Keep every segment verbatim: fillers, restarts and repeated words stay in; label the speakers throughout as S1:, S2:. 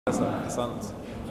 S1: أحسنت.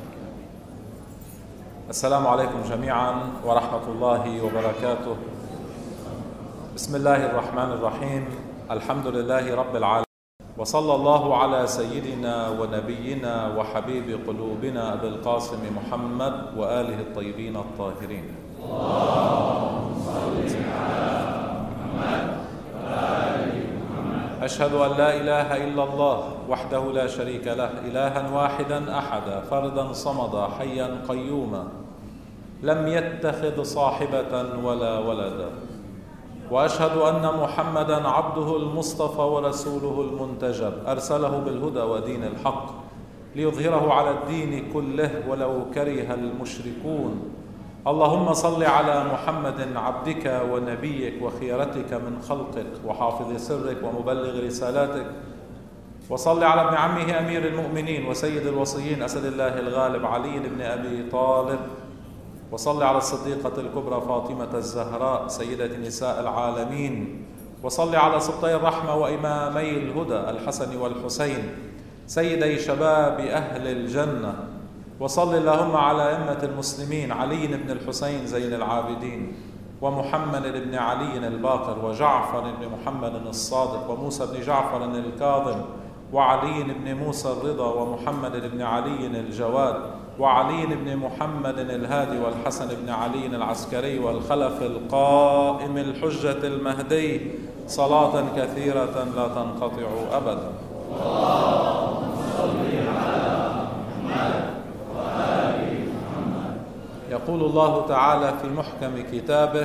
S1: السلام عليكم جميعا ورحمة الله وبركاته. بسم الله الرحمن الرحيم. الحمد لله رب العالمين، وصلى الله على سيدنا ونبينا وحبيب قلوبنا أبي القاسم محمد وآله الطيبين الطاهرين. اللهم صل على محمد وآل محمد. أشهد أن لا إله إلا الله وحده لا شريك له، إلها واحدا أحدا فردا صمدا حيا قيوما، لم يتخذ صاحبة ولا ولدا. وأشهد أن محمدا عبده المصطفى ورسوله المنتجب، أرسله بالهدى ودين الحق ليظهره على الدين كله ولو كره المشركون. اللهم صل على محمد عبدك ونبيك وخيرتك من خلقك وحافظ سرك ومبلغ رسالاتك، وصل على ابن عمه أمير المؤمنين وسيد الوصيين أسد الله الغالب علي بن أبي طالب، وصل على الصديقة الكبرى فاطمة الزهراء سيدة نساء العالمين، وصل على سبطي الرحمة وإمامي الهدى الحسن والحسين سيدي شباب أهل الجنة، وصل اللهم على أئمة المسلمين علي بن الحسين زين العابدين ومحمد بن علي الباقر وجعفر بن محمد الصادق وموسى بن جعفر الكاظم وعلي بن موسى الرضا ومحمد بن علي الجواد وعلي بن محمد الهادي والحسن بن علي العسكري والخلف القائم الحجة المهدي، صلاة كثيرة لا تنقطع أبدا. اللهم صل على محمد وآل محمد. يقول الله تعالى في محكم كتابه: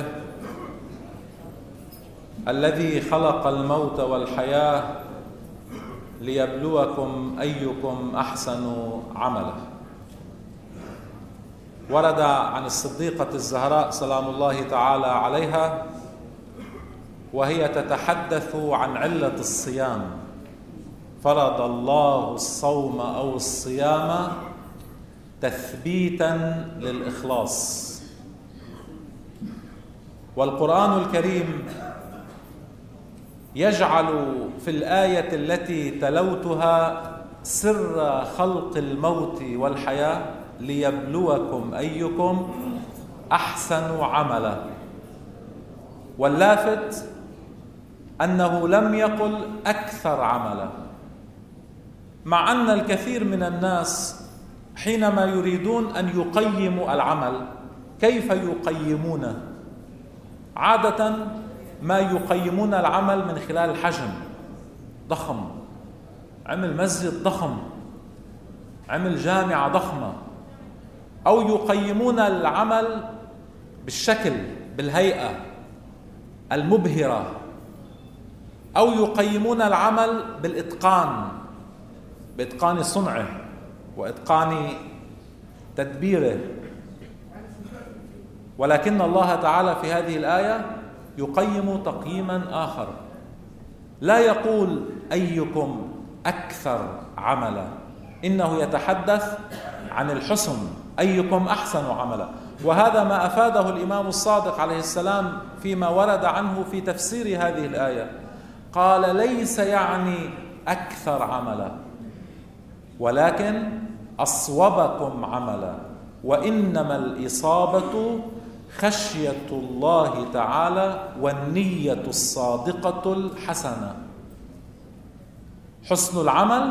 S1: الذي خلق الموت والحياة ليبلوكم أيكم أحسن عملا. ورد عن الصديقة الزهراء سلام الله تعالى عليها وهي تتحدث عن علة الصيام: فرض الله الصوم أو الصيام تثبيتا للإخلاص. والقرآن الكريم يجعل في الآية التي تلوتها سر خلق الموت والحياة ليبلوكم أيكم أحسن عملا. واللافت أنه لم يقل أكثر عملا، مع أن الكثير من الناس حينما يريدون أن يقيموا العمل كيف يقيمونه؟ عادة ما يقيمون العمل من خلال الحجم، ضخم، عمل مسجد ضخم، عمل جامعة ضخمة، أو يقيمون العمل بالشكل، بالهيئة المبهرة، أو يقيمون العمل بالإتقان، بإتقان صنعه وإتقان تدبيره. ولكن الله تعالى في هذه الآية يقيم تقييما آخر، لا يقول أيكم أكثر عملا، إنه يتحدث عن الحسن، أيكم أحسن عملا. وهذا ما أفاده الإمام الصادق عليه السلام فيما ورد عنه في تفسير هذه الآية، قال: ليس يعني أكثر عملا، ولكن أصوبكم عملا، وإنما الإصابة خشية الله تعالى والنية الصادقة الحسنة. حسن العمل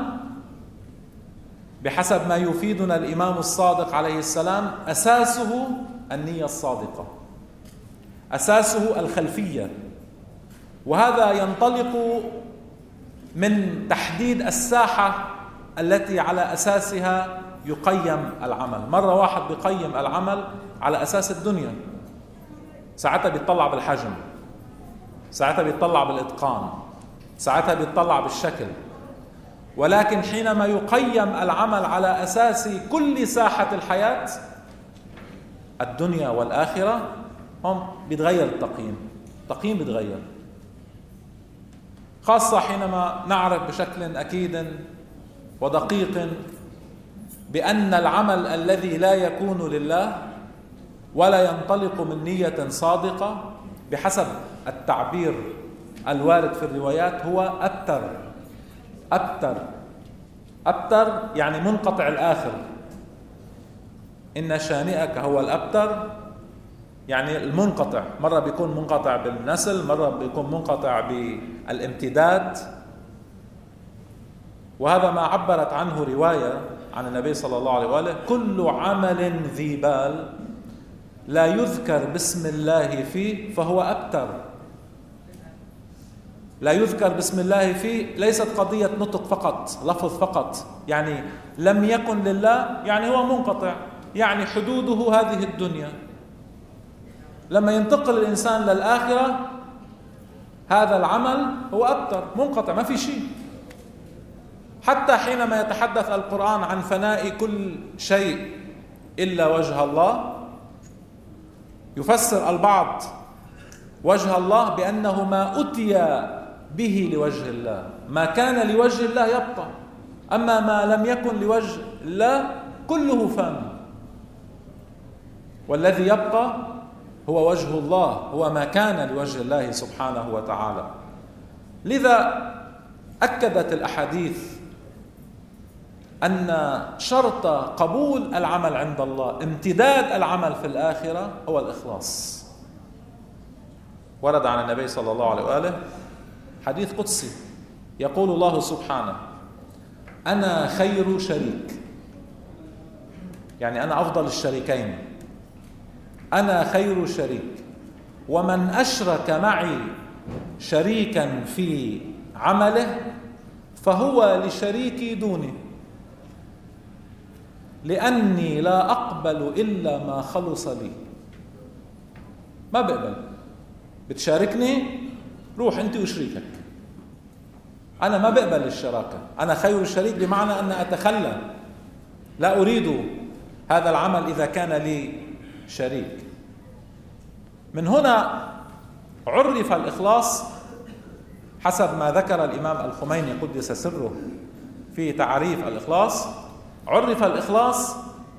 S1: بحسب ما يفيدنا الإمام الصادق عليه السلام أساسه النية الصادقة، أساسه الخلفية، وهذا ينطلق من تحديد الساحة التي على أساسها يقيم العمل. مرة واحد بيقيم العمل على أساس الدنيا، ساعتها بيطلع بالحجم، ساعتها بيطلع بالإتقان، ساعتها بيطلع بالشكل. ولكن حينما يقيم العمل على أساس كل ساحة الحياة الدنيا والآخرة، هم بيتغير التقييم، التقييم بيتغير، خاصة حينما نعرف بشكل أكيد ودقيق بأن العمل الذي لا يكون لله ولا ينطلق من نية صادقة بحسب التعبير الوارد في الروايات هو أبتر أبتر أبتر يعني منقطع الآخر. إن شانئك هو الأبتر يعني المنقطع، مرة بيكون منقطع بالنسل، مرة بيكون منقطع بالامتداد. وهذا ما عبرت عنه رواية عن النبي صلى الله عليه وآله: كل عمل ذي بال لا يذكر باسم الله فيه فهو أبتر. لا يذكر باسم الله فيه ليست قضية نطق فقط، لفظ فقط، يعني لم يكن لله يعني هو منقطع، يعني حدوده هذه الدنيا. لما ينتقل الإنسان للآخرة هذا العمل هو أبتر، منقطع، ما في شيء. حتى حينما يتحدث القرآن عن فناء كل شيء إلا وجه الله، يفسر البعض وجه الله بأنه ما أتي به لوجه الله، ما كان لوجه الله يبقى، أما ما لم يكن لوجه الله كله فان، والذي يبقى هو وجه الله، هو ما كان لوجه الله سبحانه وتعالى. لذا أكدت الأحاديث أن شرط قبول العمل عند الله، امتداد العمل في الآخرة، هو الإخلاص. ورد عن النبي صلى الله عليه وآله حديث قدسي يقول الله سبحانه: أنا خير شريك، يعني أنا أفضل الشريكين، أنا خير شريك، ومن أشرك معي شريكا في عمله فهو لشريكي دوني، لأني لا أقبل إلا ما خلص لي. ما بقبل، بتشاركني روح أنت وشريكك، أنا ما بقبل الشراكة، أنا خير الشريك بمعنى أن أتخلى، لا أريد هذا العمل إذا كان لي شريك. من هنا عرف الإخلاص حسب ما ذكر الإمام الخميني قدس سره في تعريف الإخلاص، عرف الإخلاص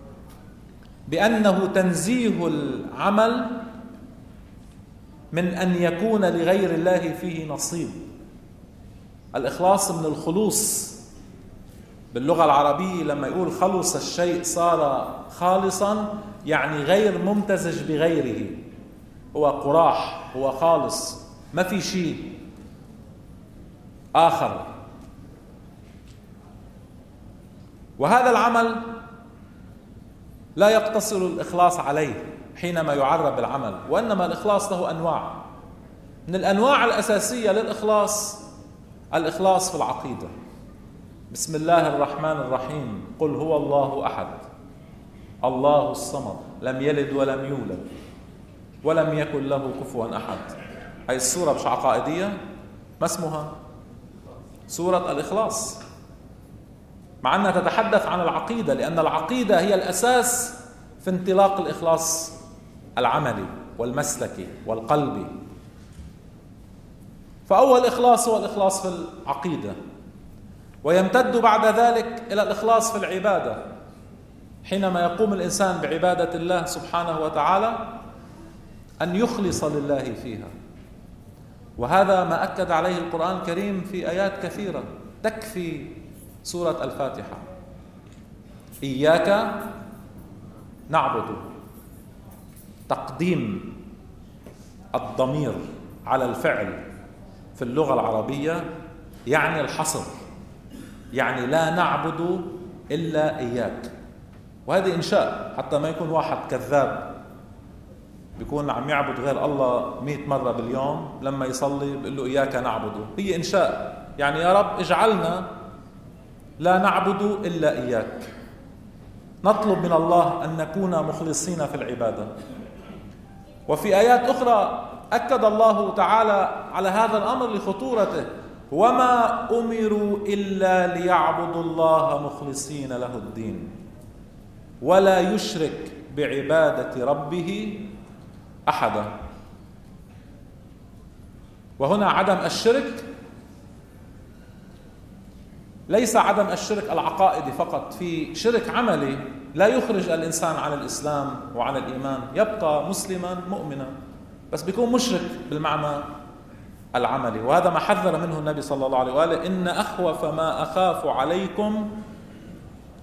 S1: بأنه تنزيه العمل من أن يكون لغير الله فيه نصيب. الإخلاص من الخلوص، باللغة العربية لما يقول خلص الشيء صار خالصا يعني غير ممتزج بغيره، هو قراح، هو خالص، ما في شيء آخر. وهذا العمل لا يقتصر الإخلاص عليه حينما يعرب العمل، وإنما الإخلاص له أنواع. من الأنواع الأساسية للإخلاص الإخلاص في العقيدة. بسم الله الرحمن الرحيم: قل هو الله أحد الله الصمد لم يلد ولم يولد ولم يكن له كفوا أحد. هذه السورة مش عقائدية؟ ما اسمها؟ سورة الإخلاص، مع أنها تتحدث عن العقيدة، لأن العقيدة هي الأساس في انطلاق الإخلاص العملي والمسلكي والقلبي. فأول إخلاص هو الإخلاص في العقيدة، ويمتد بعد ذلك إلى الإخلاص في العبادة. حينما يقوم الإنسان بعبادة الله سبحانه وتعالى أن يخلص لله فيها، وهذا ما أكد عليه القرآن الكريم في آيات كثيرة. تكفي سورة الفاتحة: إياك نعبد. تقديم الضمير على الفعل في اللغة العربية يعني الحصر، يعني لا نعبد إلا إياك. وهذه إنشاء، حتى ما يكون واحد كذاب بيكون عم يعبد غير الله مئة مرة باليوم، لما يصلي بيقول له إياك نعبد. هي إنشاء، يعني يا رب اجعلنا لا نعبد إلا إياك. نطلب من الله أن نكون مخلصين في العبادة. وفي آيات أخرى أكد الله تعالى على هذا الأمر لخطورته: وما أمروا إلا ليعبدوا الله مخلصين له الدين ولا يشرك بعبادة ربه أحدا. وهنا عدم الشرك ليس عدم الشرك العقائدي فقط، في شرك عملي لا يخرج الإنسان عن الإسلام وعن الإيمان، يبقى مسلما مؤمنا، بس بيكون مشرك بالمعنى العملي. وهذا ما حذر منه النبي صلى الله عليه وآله: إن أخوف ما أخاف عليكم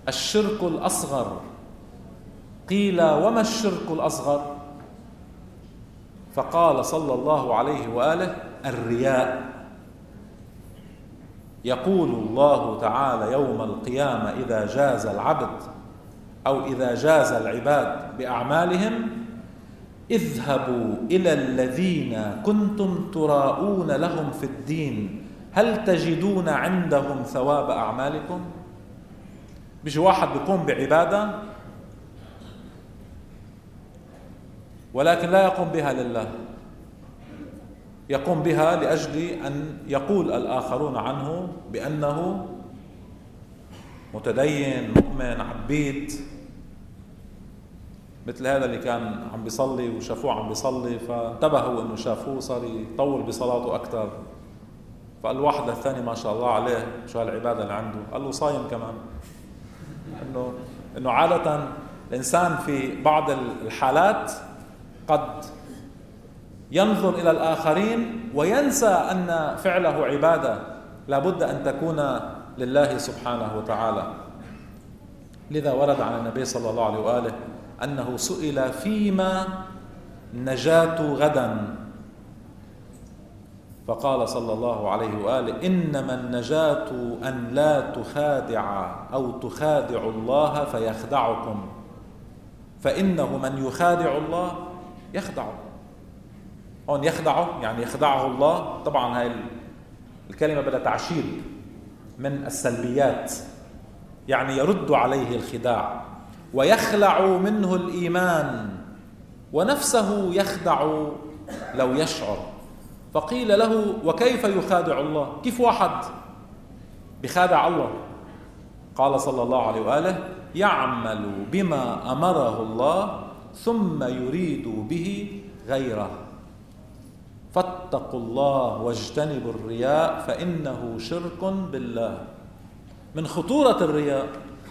S1: الشرك الأصغر. قيل وما الشرك الأصغر؟ فقال صلى الله عليه وآله الرياء. يقول الله تعالى يوم القيامة إذا جاز العبد أو إذا جاز العباد بأعمالهم: اذهبوا إلى الذين كنتم تراءون لهم في الدين هل تجدون عندهم ثواب أعمالكم؟ بيجي واحد بيقوم بعبادة ولكن لا يقوم بها لله، يقوم بها لأجل أن يقول الآخرون عنه بأنه متدين مؤمن عبيد، مثل هذا اللي كان عم بيصلي وشافوه عم بيصلي فانتبهوا انه شافوه صار يطول بصلاته اكثر، فقال واحد للثاني ما شاء الله عليه شو هالعباده اللي عنده، قال له صايم كمان. انه انه عاده الانسان في بعض الحالات قد ينظر الى الاخرين وينسى ان فعله عباده لابد ان تكون لله سبحانه وتعالى. لذا ورد عن النبي صلى الله عليه واله أنه سئل فيما نجاة غدا، فقال صلى الله عليه وآله: إنما النجاة أن لا تخادع أو تخادع الله فيخدعكم، فإنه من يخادع الله يخدعه. هون يخدعه يعني يخدعه الله. طبعا هاي الكلمة بدها تعشير من السلبيات، يعني يرد عليه الخداع ويخلع منه الإيمان ونفسه يخدع لو يشعر. فقيل له: وكيف يخادع الله؟ كيف واحد بخادع الله؟ قال صلى الله عليه وآله: يعمل بما أمره الله ثم يريد به غيره، فاتقوا الله واجتنبوا الرياء فإنه شرك بالله. من خطورة الرياء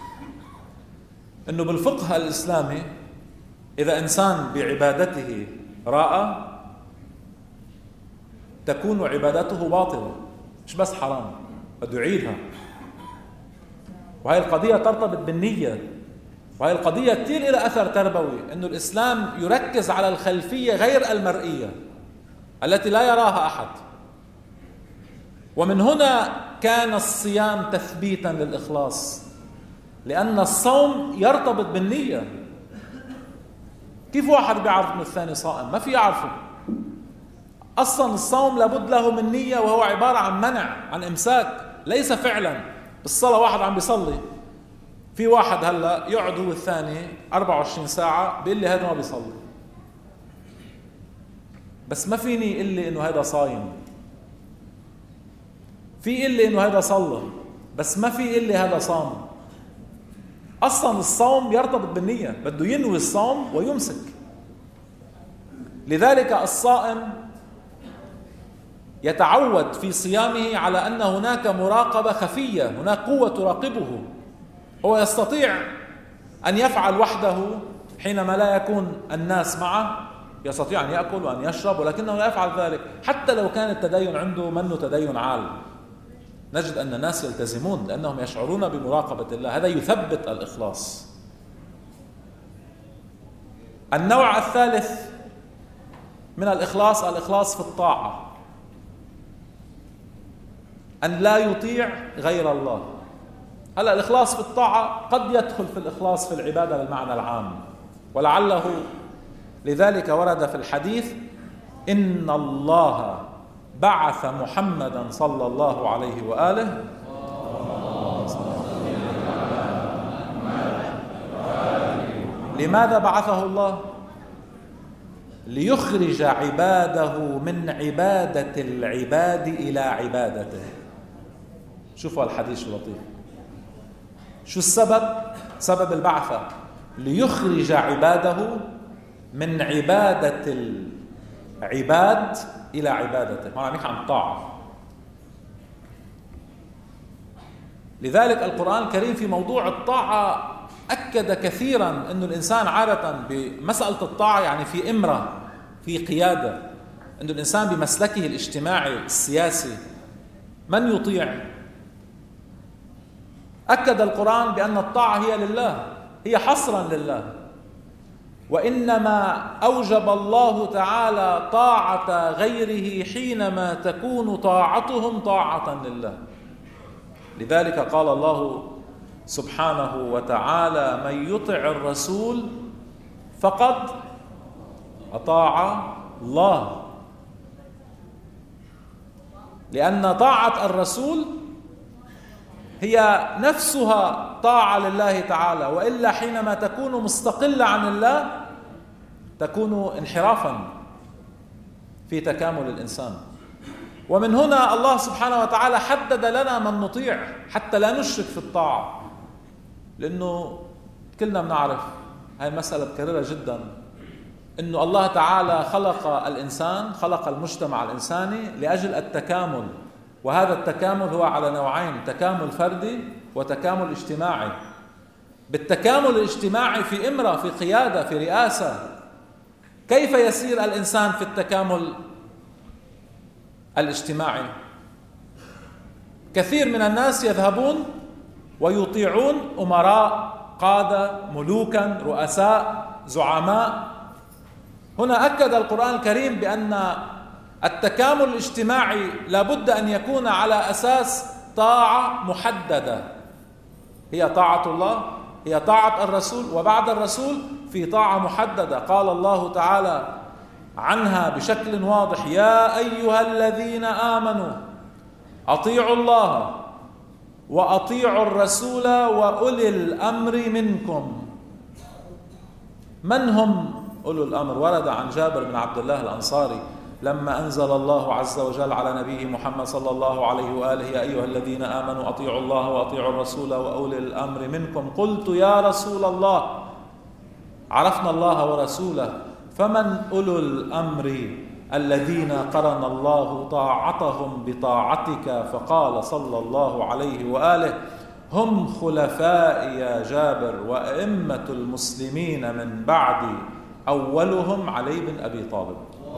S1: أنه بالفقه الإسلامي إذا إنسان بعبادته راء تكون عبادته باطلة، مش بس حرام، بده يعيدها. وهي القضية ترتبط بالنية، وهي القضية كثير لها أثر تربوي، أنه الإسلام يركز على الخلفية غير المرئية التي لا يراها أحد. ومن هنا كان الصيام تثبيتا للإخلاص، لأن الصوم يرتبط بالنية. كيف واحد بيعرف أنه الثاني صائم؟ ما في يعرفه. أصلا الصوم لابد له من نية، وهو عبارة عن منع، عن إمساك، ليس فعلا. بالصلاة واحد عم بيصلي، في واحد هلا يقعد هو الثاني أربعة وعشرين ساعة بيقول لي هذا ما بيصلي، بس ما فيني يقول لي إنه هذا صايم. في يقول لي إنه هذا صلى، بس ما في يقول لي هذا صام. أصلا الصوم يرتبط بالنية، بده ينوي الصوم ويمسك. لذلك الصائم يتعود في صيامه على أن هناك مراقبة خفية، هناك قوة تراقبه. هو يستطيع أن يفعل وحده حينما لا يكون الناس معه، يستطيع أن يأكل وأن يشرب، ولكنه لا يفعل ذلك. حتى لو كان التدين عنده منه تدين عال، نجد أن الناس يلتزمون لأنهم يشعرون بمراقبة الله. هذا يثبت الإخلاص. النوع الثالث من الإخلاص الإخلاص في الطاعة، أن لا يطيع غير الله. هلا الإخلاص في الطاعة قد يدخل في الإخلاص في العبادة بالمعنى العام، ولعله لذلك ورد في الحديث: إن الله بعث محمدا صلى الله عليه وآله لماذا بعثه الله؟ ليخرج عباده من عبادة العباد إلى عبادته. شوفوا الحديث لطيف. شو السبب؟ سبب البعثة ليخرج عباده من عبادة العباد إلى عبادته، ما عم يحكي عن طاعة. لذلك القرآن الكريم في موضوع الطاعة أكد كثيرا أن الإنسان عادة بمسألة الطاعة يعني في إمرة، في قيادة، أن الإنسان بمسلكه الاجتماعي السياسي من يطيع؟ أكد القرآن بأن الطاعة هي لله، هي حصرا لله، وإنما أوجب الله تعالى طاعة غيره حينما تكون طاعتهم طاعة لله. لذلك قال الله سبحانه وتعالى: من يطع الرسول فقد أطاع الله، لأن طاعة الرسول هي نفسها طاعة لله تعالى، وإلا حينما تكون مستقلة عن الله تكون انحرافا في تكامل الإنسان. ومن هنا الله سبحانه وتعالى حدد لنا من نطيع حتى لا نشرك في الطاعة، لأنه كلنا بنعرف هاي المسألة مكررة جدا، إنه الله تعالى خلق الإنسان، خلق المجتمع الإنساني لأجل التكامل، وهذا التكامل هو على نوعين: تكامل فردي وتكامل اجتماعي. بالتكامل الاجتماعي في إمرة، في قيادة، في رئاسة. كيف يسير الإنسان في التكامل الاجتماعي؟ كثير من الناس يذهبون ويطيعون أمراء، قادة، ملوكا، رؤساء، زعماء. هنا أكد القرآن الكريم بأن التكامل الاجتماعي لابد أن يكون على أساس طاعة محددة، هي طاعة الله، هي طاعة الرسول، وبعد الرسول في طاعة محددة. قال الله تعالى عنها بشكل واضح: يا أيها الذين آمنوا أطيعوا الله وأطيعوا الرسول وأولي الأمر منكم. من هم أولو الأمر؟ ورد عن جابر بن عبد الله الأنصاري لما أنزل الله عز وجل على نبيه محمد صلى الله عليه وآله: يا أيها الذين آمنوا أطيعوا الله وأطيعوا الرسول وأولي الأمر منكم. قلت يا رسول الله، عرفنا الله ورسوله، فمن أولو الأمر الذين قرن الله طاعتهم بطاعتك؟ فقال صلى الله عليه وآله: هم خلفائي يا جابر وأئمة المسلمين من بعدي، أولهم علي بن أبي طالب.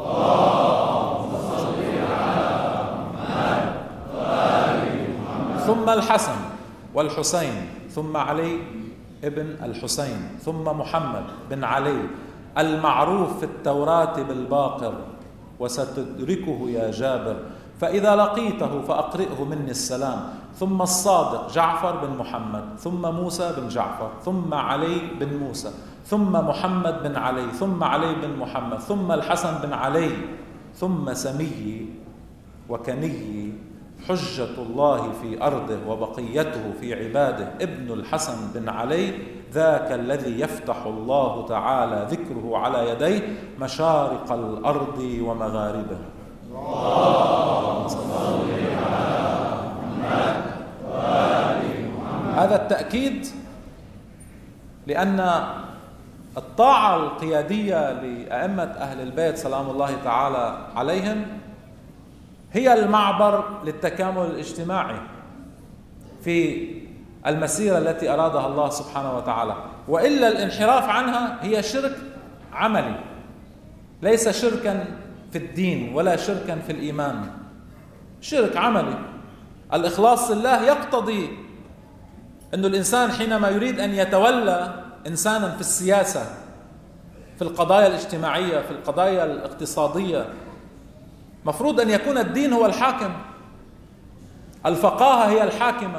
S1: ثم الحسن والحسين، ثم علي ابن الحسين، ثم محمد بن علي المعروف في التوراة بالباقر، وستدركه يا جابر، فإذا لقيته فأقرئه مني السلام. ثم الصادق جعفر بن محمد، ثم موسى بن جعفر، ثم علي بن موسى، ثم محمد بن علي، ثم علي بن محمد، ثم الحسن بن علي، ثم سمي وكني حجة الله في أرضه وبقيته في عباده ابن الحسن بن علي، ذاك الذي يفتح الله تعالى ذكره على يديه مشارق الأرض ومغاربها. هذا التأكيد لأن الطاعة القيادية لأئمة أهل البيت سلام الله تعالى عليهم هي المعبر للتكامل الاجتماعي في المسيرة التي أرادها الله سبحانه وتعالى، وإلا الانحراف عنها هي شرك عملي، ليس شركا في الدين ولا شركا في الإيمان، شرك عملي. الإخلاص لله يقتضي أن الإنسان حينما يريد أن يتولى إنسانا في السياسة، في القضايا الاجتماعية، في القضايا الاقتصادية، مفروض أن يكون الدين هو الحاكم، الفقاهة هي الحاكمة،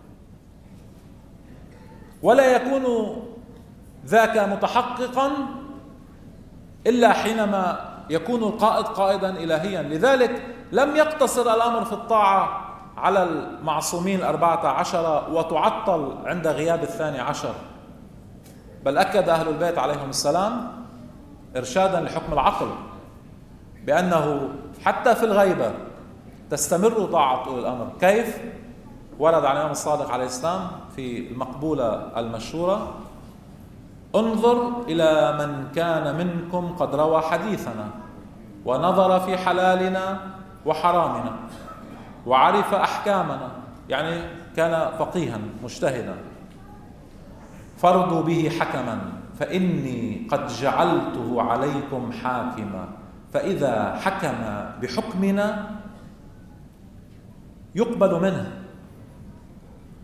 S1: ولا يكون ذاك متحققا إلا حينما يكون القائد قائدا إلهيا. لذلك لم يقتصر الأمر في الطاعة على المعصومين الأربعة عشر وتعطل عند غياب الثاني عشر، بل أكد أهل البيت عليهم السلام إرشادا لحكم العقل بأنه حتى في الغيبة تستمر طاعة أولي الأمر. كيف؟ ورد عن الإمام الصادق عليه السلام في المقبولة المشهورة: انظر إلى من كان منكم قد روى حديثنا ونظر في حلالنا وحرامنا وعرف أحكامنا، يعني كان فقيها مجتهدا، فارضوا به حكما فإني قد جعلته عليكم حاكما، فإذا حكم بحكمنا يقبل منه،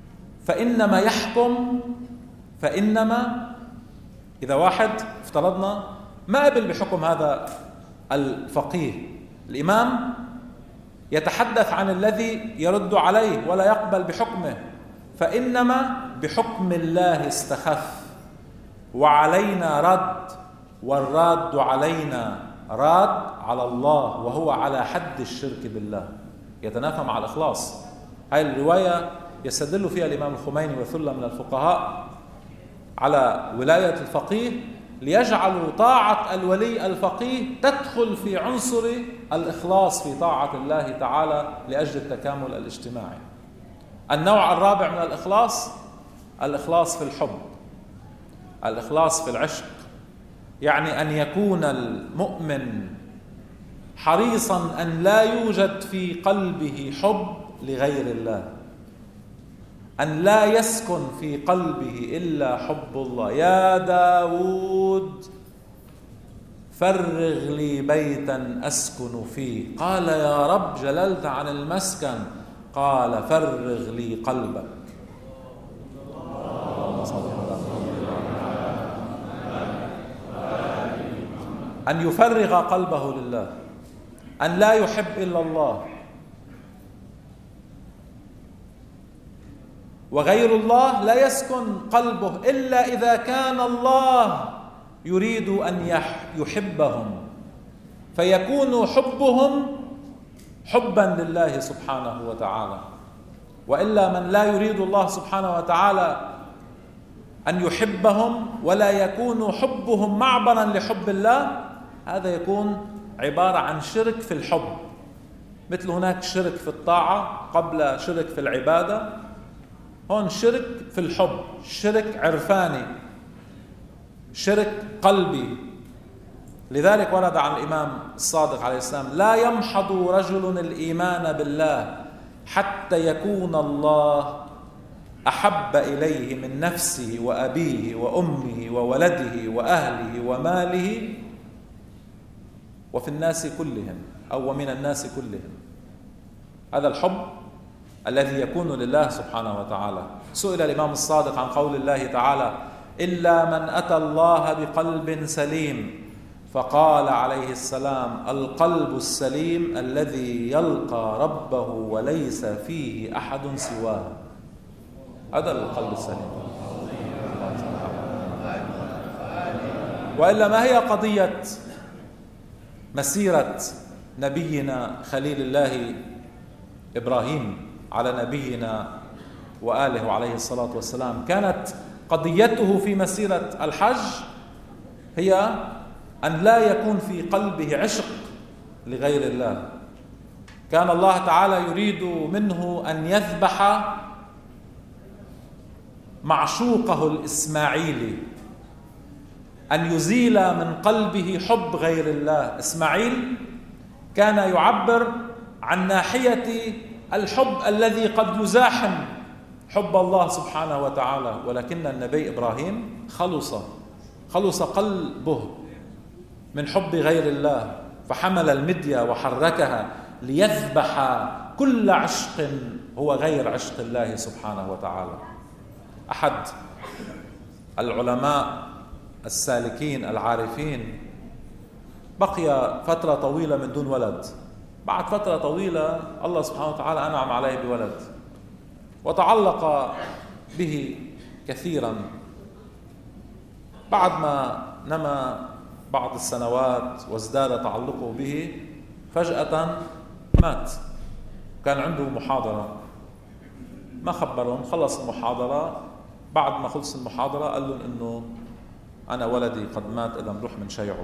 S1: فإنما يحكم فإنما إذا واحد افترضنا ما قبل بحكم هذا الفقيه، الإمام يتحدث عن الذي يرد عليه ولا يقبل بحكمه، فإنما بحكم الله استخف وعلينا رد، والراد علينا راد على الله وهو على حد الشرك بالله، يتنافى مع الإخلاص. هذه الرواية يستدل فيها الإمام الخميني وثلة من الفقهاء على ولاية الفقيه ليجعلوا طاعة الولي الفقيه تدخل في عنصر الإخلاص في طاعة الله تعالى لأجل التكامل الاجتماعي. النوع الرابع من الإخلاص الإخلاص في الحب، الإخلاص في العشق، يعني أن يكون المؤمن حريصا أن لا يوجد في قلبه حب لغير الله، أن لا يسكن في قلبه إلا حب الله. يا داود فرغ لي بيتا أسكن فيه، قال يا رب جللت عن المسكن، قال فرغ لي قلبك. أن يفرغ قلبه لله، أن لا يحب إلا الله، وغير الله لا يسكن قلبه إلا إذا كان الله يريد أن يحبهم، فيكون حبهم حبا لله سبحانه وتعالى. وإلا من لا يريد الله سبحانه وتعالى أن يحبهم ولا يكون حبهم معبرا لحب الله، هذا يكون عبارة عن شرك في الحب، مثل هناك شرك في الطاعة قبل شرك في العبادة، هون شرك في الحب، شرك عرفاني، شرك قلبي. لذلك ورد عن الإمام الصادق عليه السلام: لا يمحض رجل الإيمان بالله حتى يكون الله أحب إليه من نفسه وأبيه وأمه وولده وأهله وماله وفي الناس كلهم، أو ومن الناس كلهم. هذا الحب الذي يكون لله سبحانه وتعالى. سئل الإمام الصادق عن قول الله تعالى: إلا من أتى الله بقلب سليم، فقال عليه السلام: القلب السليم الذي يلقى ربه وليس فيه أحد سواه. هذا القلب السليم. وإلا ما هي قضية مسيرة نبينا خليل الله إبراهيم على نبينا وآله عليه الصلاة والسلام؟ كانت قضيته في مسيرة الحج هي أن لا يكون في قلبه عشق لغير الله. كان الله تعالى يريد منه أن يذبح معشوقه الإسماعيلي، أن يزيل من قلبه حب غير الله. إسماعيل كان يعبر عن ناحية الحب الذي قد يزاحم حب الله سبحانه وتعالى، ولكن النبي إبراهيم خلص خلص قلبه من حب غير الله، فحمل المدية وحركها ليذبح كل عشق هو غير عشق الله سبحانه وتعالى. أحد العلماء السالكين العارفين بقي فترة طويلة من دون ولد، بعد فترة طويلة الله سبحانه وتعالى أنعم عليه بولد وتعلق به كثيرا. بعد ما نما بعض السنوات وازداد تعلقه به، فجأة مات. كان عنده محاضرة، ما خبرهم، خلص المحاضرة. بعد ما خلص المحاضرة قال لهم إنه أنا ولدي قد مات، إذا نروح من شيعه.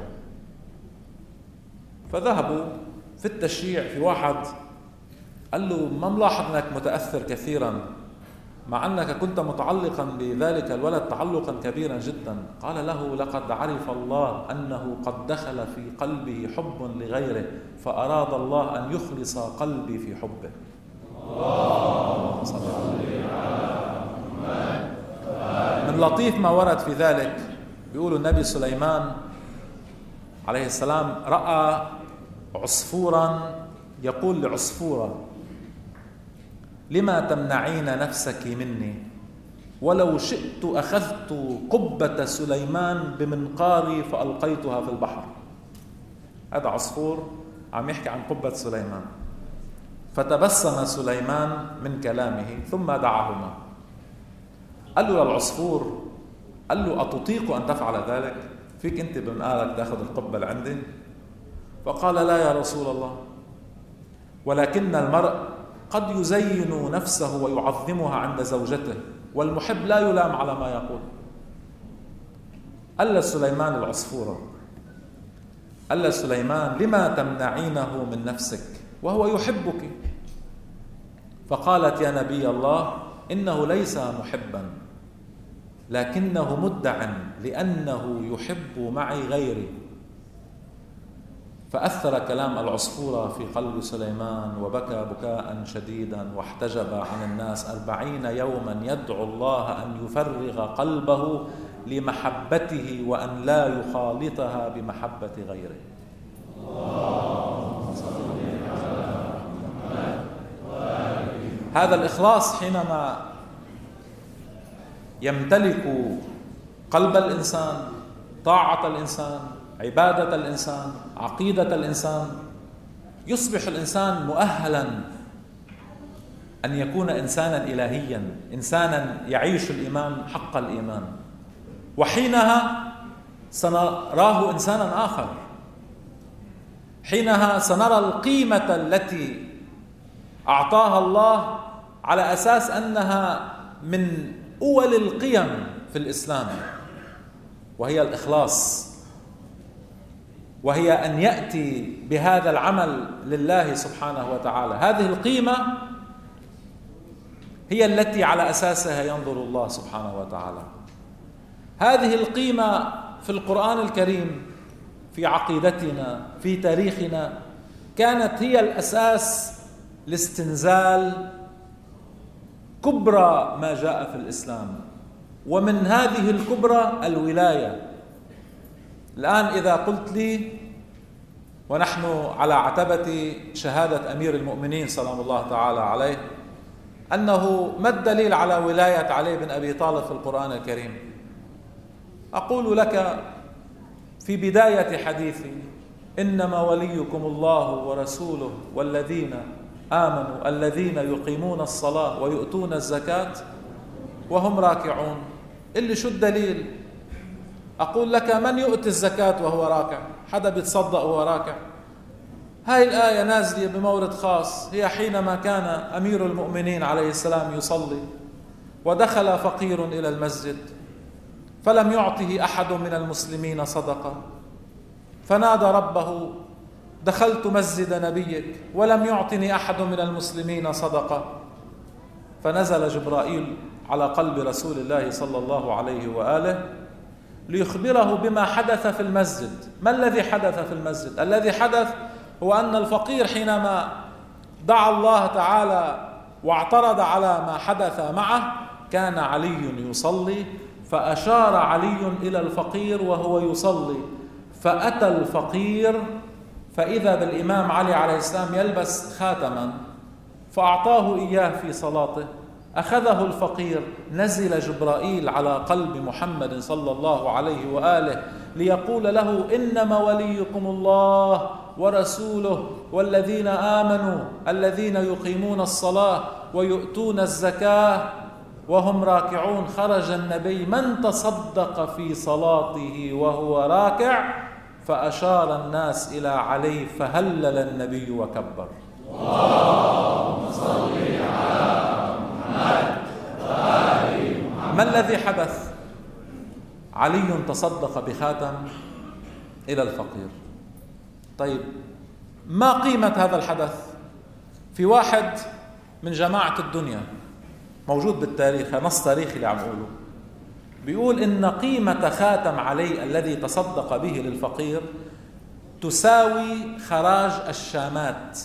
S1: فذهبوا في التشييع، في واحد قال له: ما ملاحظ أنك متأثر كثيرا مع أنك كنت متعلقا بذلك الولد تعلقا كبيرا جدا؟ قال له: لقد عرف الله أنه قد دخل في قلبه حب لغيره، فأراد الله أن يخلص قلبي في حبه. اللهم صل على محمد. من لطيف ما ورد في ذلك، بيقول النبي سليمان عليه السلام رأى عصفورا يقول لعصفورة: لما تمنعين نفسك مني؟ ولو شئت أخذت قبة سليمان بمنقاري فألقيتها في البحر. هذا عصفور عم يحكي عن قبة سليمان. فتبسم سليمان من كلامه ثم دعاهما. قال له للعصفور، قال له أتطيق أن تفعل ذلك؟ فيك أنت بمنقارك تأخذ القبة اللي عندي؟ فقال لا يا رسول الله، ولكن المرء قد يزين نفسه ويعظمها عند زوجته، والمحب لا يلام على ما يقول. قال سليمان العصفورة، قال سليمان لما تمنعينه من نفسك وهو يحبك؟ فقالت يا نبي الله إنه ليس محبا، لكنه مدع لأنه يحب معي غيري. فأثر كلام العصفورة في قلب سليمان، وبكى بكاء شديدا واحتجب عن الناس أربعين يوما يدعو الله أن يفرغ قلبه لمحبته وأن لا يخالطها بمحبة غيره. هذا الإخلاص حينما يمتلك قلب الإنسان، طاعة الإنسان، عبادة الإنسان، عقيدة الإنسان، يصبح الإنسان مؤهلا أن يكون إنسانا إلهيا، إنسانا يعيش الإيمان حق الإيمان. وحينها سنراه إنسانا آخر، حينها سنرى القيمة التي أعطاها الله على أساس أنها من أول القيم في الإسلام، وهي الإخلاص، وهي أن يأتي بهذا العمل لله سبحانه وتعالى. هذه القيمة هي التي على أساسها ينظر الله سبحانه وتعالى. هذه القيمة في القرآن الكريم، في عقيدتنا، في تاريخنا، كانت هي الأساس لاستنزال كبرى ما جاء في الإسلام، ومن هذه الكبرى الولاية. الآن إذا قلت لي ونحن على عتبة شهادة أمير المؤمنين سلام الله تعالى عليه أنه ما الدليل على ولاية علي بن أبي طالب في القرآن الكريم، أقول لك في بداية حديثي إنما وليكم الله ورسوله والذين آمنوا الذين يقيمون الصلاة ويؤتون الزكاة وهم راكعون. اللي شو الدليل؟ أقول لك من يؤتي الزكاة وهو راكع؟ حدا بيتصدق وهو راكع؟ هاي الآية نازلة بمورد خاص، هي حينما كان أمير المؤمنين عليه السلام يصلي ودخل فقير إلى المسجد فلم يعطه أحد من المسلمين صدقة، فنادى ربه دخلت مسجد نبيك ولم يعطني أحد من المسلمين صدقة، فنزل جبرائيل على قلب رسول الله صلى الله عليه وآله ليخبره بما حدث في المسجد. ما الذي حدث في المسجد؟ الذي حدث هو أن الفقير حينما دعا الله تعالى واعترض على ما حدث معه كان علي يصلي، فأشار علي إلى الفقير وهو يصلي، فأتى الفقير فإذا بالإمام علي عليه السلام يلبس خاتما فأعطاه إياه في صلاته، أخذه الفقير، نزل جبرائيل على قلب محمد صلى الله عليه وآله ليقول له إنما وليكم الله ورسوله والذين آمنوا الذين يقيمون الصلاة ويؤتون الزكاة وهم راكعون. خرج النبي من تصدق في صلاته وهو راكع، فأشار الناس إلى علي فهلل النبي وكبر. اللهم صل على محمد وآل محمد. ما الذي حدث؟ علي تصدق بخاتم إلى الفقير. طيب ما قيمة هذا الحدث؟ في واحد من جماعة الدنيا موجود بالتاريخ، نص تاريخي اللي عم أقوله، بيقول إن قيمة خاتم علي الذي تصدق به للفقير تساوي خراج الشامات،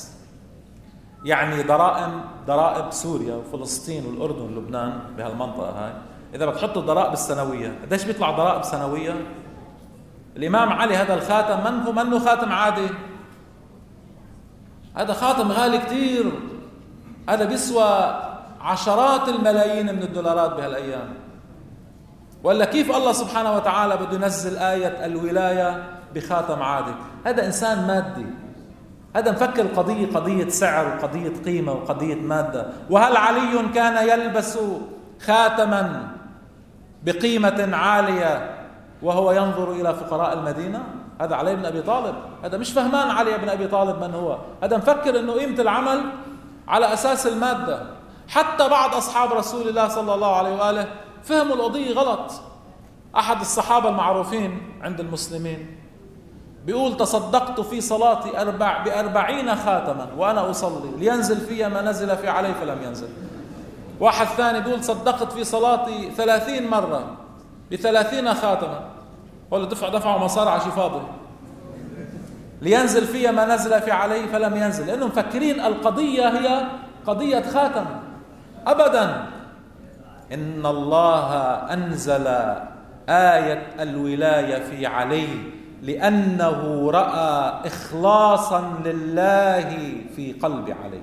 S1: يعني ضرائب ضرائب سوريا وفلسطين والأردن ولبنان بهالمنطقة هاي. إذا بتحط الضرائب السنوية قديش بيطلع ضرائب سنوية؟ الإمام علي هذا الخاتم من هو منه خاتم عادي، هذا خاتم غالي كتير، هذا بيسوى عشرات الملايين من الدولارات بهالأيام. ولا كيف الله سبحانه وتعالى بده ينزل آية الولاية بخاتم عادي؟ هذا إنسان مادي، هذا مفكر القضية قضية سعر وقضية قيمة وقضية مادة. وهل علي كان يلبس خاتما بقيمة عالية وهو ينظر إلى فقراء المدينة؟ هذا علي بن أبي طالب، هذا مش فهمان علي بن أبي طالب من هو، هذا مفكر أنه قيمة العمل على أساس المادة. حتى بعض أصحاب رسول الله صلى الله عليه وآله فهموا القضية غلط. أحد الصحابة المعروفين عند المسلمين بيقول: تصدقت في صلاتي أربع بأربعين خاتما وأنا أصلي لينزل في ما نزل في علي فلم ينزل. واحد ثاني بيقول: صدقت في صلاتي ثلاثين مرة بثلاثين خاتما، ولا دفع دفعوا مصاري على شي فاضي، لينزل في ما نزل في علي فلم ينزل، لأنهم مفكرين القضية هي قضية خاتم. أبدا، إن الله أنزل آية الولاية في علي لأنه رأى إخلاصا لله في قلب علي.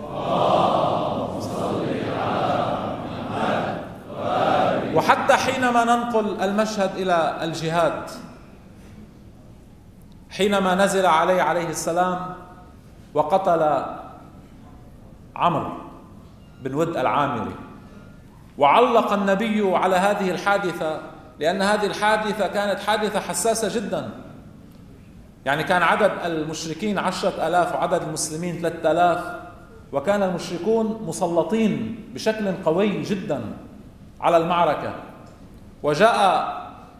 S1: وحتى حينما ننقل المشهد إلى الجهاد، حينما نزل علي عليه السلام وقتل عمرو بن ود العامري، وعلق النبي على هذه الحادثة، لأن هذه الحادثة كانت حادثة حساسة جدا. يعني كان عدد المشركين عشرة آلاف وعدد المسلمين ثلاثة آلاف، وكان المشركون مسلطين بشكل قوي جدا على المعركة. وجاء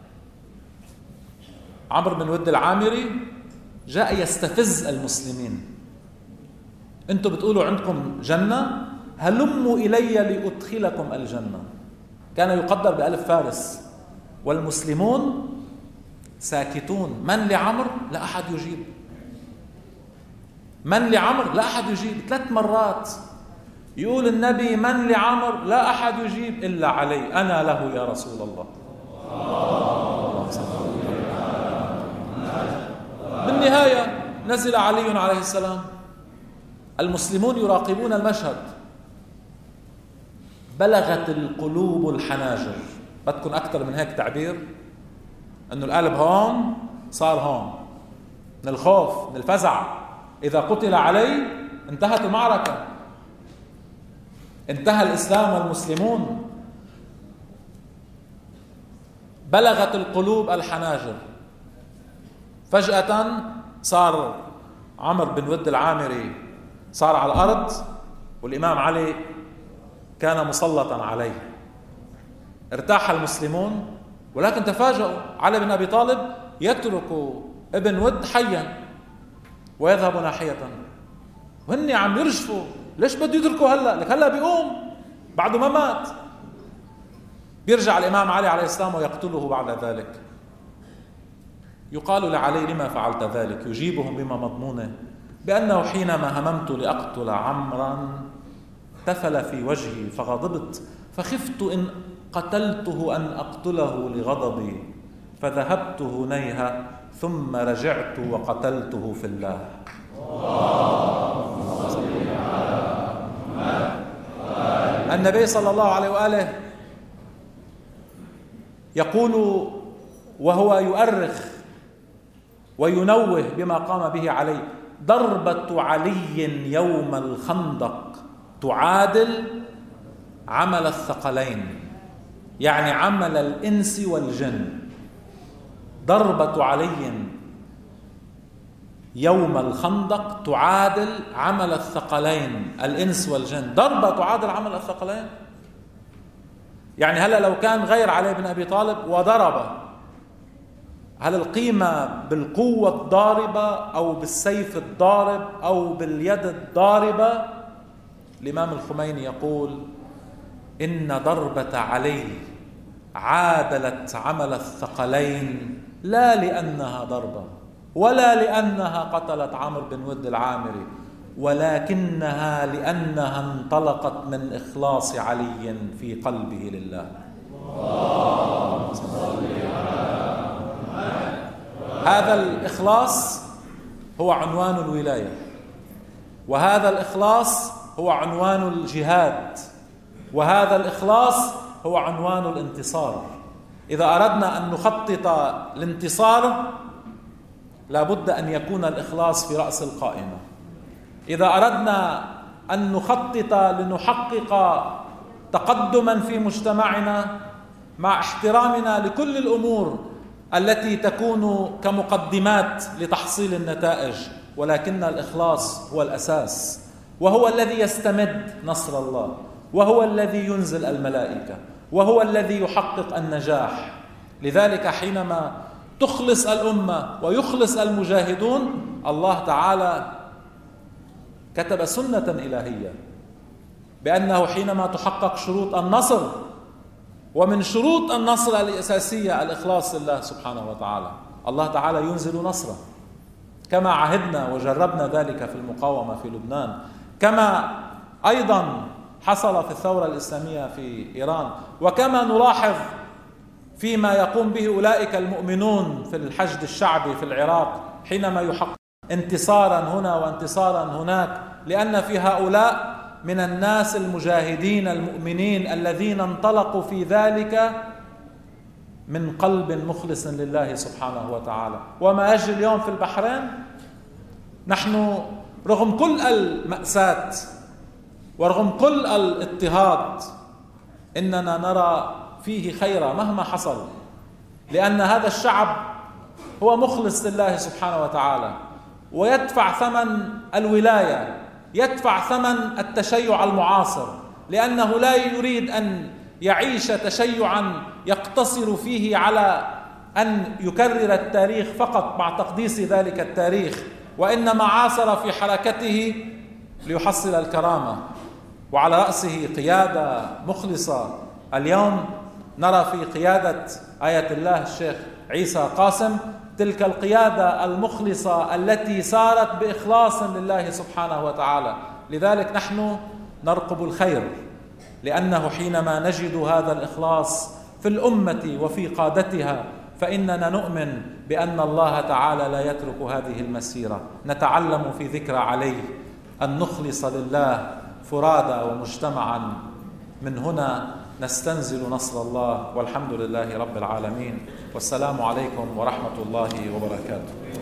S1: عمرو بن ود العامري جاء يستفز المسلمين: أنتم بتقولوا عندكم جنة، هلموا إلي لأدخلكم الجنة. كان يقدر بألف فارس، والمسلمون ساكتون. من لعمر؟ لا أحد يجيب. من لعمر؟ لا أحد يجيب. ثلاث مرات يقول النبي: من لعمر؟ لا أحد يجيب إلا علي، أنا له يا رسول الله. بالنهاية نزل علي عليه السلام، المسلمون يراقبون المشهد، بلغت القلوب الحناجر. بدكم أكثر من هيك تعبير؟ أنه القلب هون صار هون، من الخوف من الفزع. إذا قتل علي انتهت المعركة، انتهى الإسلام والمسلمون. بلغت القلوب الحناجر. فجأة صار عمرو بن ود العامري صار على الأرض، والإمام علي كان مسلطا عليه. ارتاح المسلمون، ولكن تفاجأوا. علي بن أبي طالب يترك ابن ود حيا ويذهب ناحية، وهن عم يرجفوا. ليش بده يتركوا هلا؟ لك هلا بيقوم بعده ما مات. بيرجع الإمام علي عليه السلام ويقتله بعد ذلك. يقال لعلي: لما فعلت ذلك؟ يجيبهم بما مضمونه، بأنه حينما هممت لأقتل عمرا تفل في وجهي فغضبت، فخفت إن قتلته أن أقتله لغضبي، فذهبت هنيهة ثم رجعت وقتلته في الله. النبي صلى الله عليه وآله يقول وهو يؤرخ وينوه بما قام به علي: ضربة علي يوم الخندق تعادل عمل الثقلين، يعني عمل الإنس والجن. ضربة علي يوم الخندق تعادل عمل الثقلين، الإنس والجن. ضربة تعادل عمل الثقلين. يعني هلا لو كان غير علي بن أبي طالب وضرب، هل القيمة بالقوة الضاربة أو بالسيف الضارب أو باليد الضاربة؟ الإمام الخميني يقول: إن ضربة علي عادلت عمل الثقلين، لا لأنها ضربة ولا لأنها قتلت عمرو بن ود العامري، ولكنها لأنها انطلقت من إخلاص علي في قلبه لله. هذا الإخلاص هو عنوان الولاية، وهذا الإخلاص هو عنوان الجهاد، وهذا الإخلاص هو عنوان الانتصار. إذا أردنا أن نخطط الانتصار لابد أن يكون الإخلاص في رأس القائمة. إذا أردنا أن نخطط لنحقق تقدما في مجتمعنا مع احترامنا لكل الأمور التي تكون كمقدمات لتحصيل النتائج، ولكن الإخلاص هو الأساس، وهو الذي يستمد نصر الله، وهو الذي ينزل الملائكة، وهو الذي يحقق النجاح. لذلك حينما تخلص الأمة ويخلص المجاهدون، الله تعالى كتب سنة إلهية بأنه حينما تحقق شروط النصر، ومن شروط النصر الأساسية الإخلاص لله سبحانه وتعالى، الله تعالى ينزل نصره كما عهدنا وجربنا ذلك في المقاومة في لبنان، كما أيضا حصل في الثورة الإسلامية في إيران، وكما نلاحظ فيما يقوم به أولئك المؤمنون في الحشد الشعبي في العراق حينما يحقق انتصارا هنا وانتصارا هناك، لأن في هؤلاء من الناس المجاهدين المؤمنين الذين انطلقوا في ذلك من قلب مخلص لله سبحانه وتعالى. وما يجري اليوم في البحرين، نحن رغم كل المأساة ورغم كل الاضطهاد إننا نرى فيه خيرا مهما حصل، لأن هذا الشعب هو مخلص لله سبحانه وتعالى، ويدفع ثمن الولاية، يدفع ثمن التشيع المعاصر، لأنه لا يريد أن يعيش تشيعا يقتصر فيه على أن يكرر التاريخ فقط مع تقديس ذلك التاريخ، وإنما عاصر في حركته ليحصل الكرامة، وعلى رأسه قيادة مخلصة. اليوم نرى في قيادة آية الله الشيخ عيسى قاسم تلك القيادة المخلصة التي سارت بإخلاص لله سبحانه وتعالى. لذلك نحن نرقب الخير، لأنه حينما نجد هذا الإخلاص في الأمة وفي قادتها فإننا نؤمن بأن الله تعالى لا يترك هذه المسيرة. نتعلم في ذكرى عليه أن نخلص لله فرادى ومجتمعا، من هنا نستنزل نصر الله، والحمد لله رب العالمين، والسلام عليكم ورحمة الله وبركاته.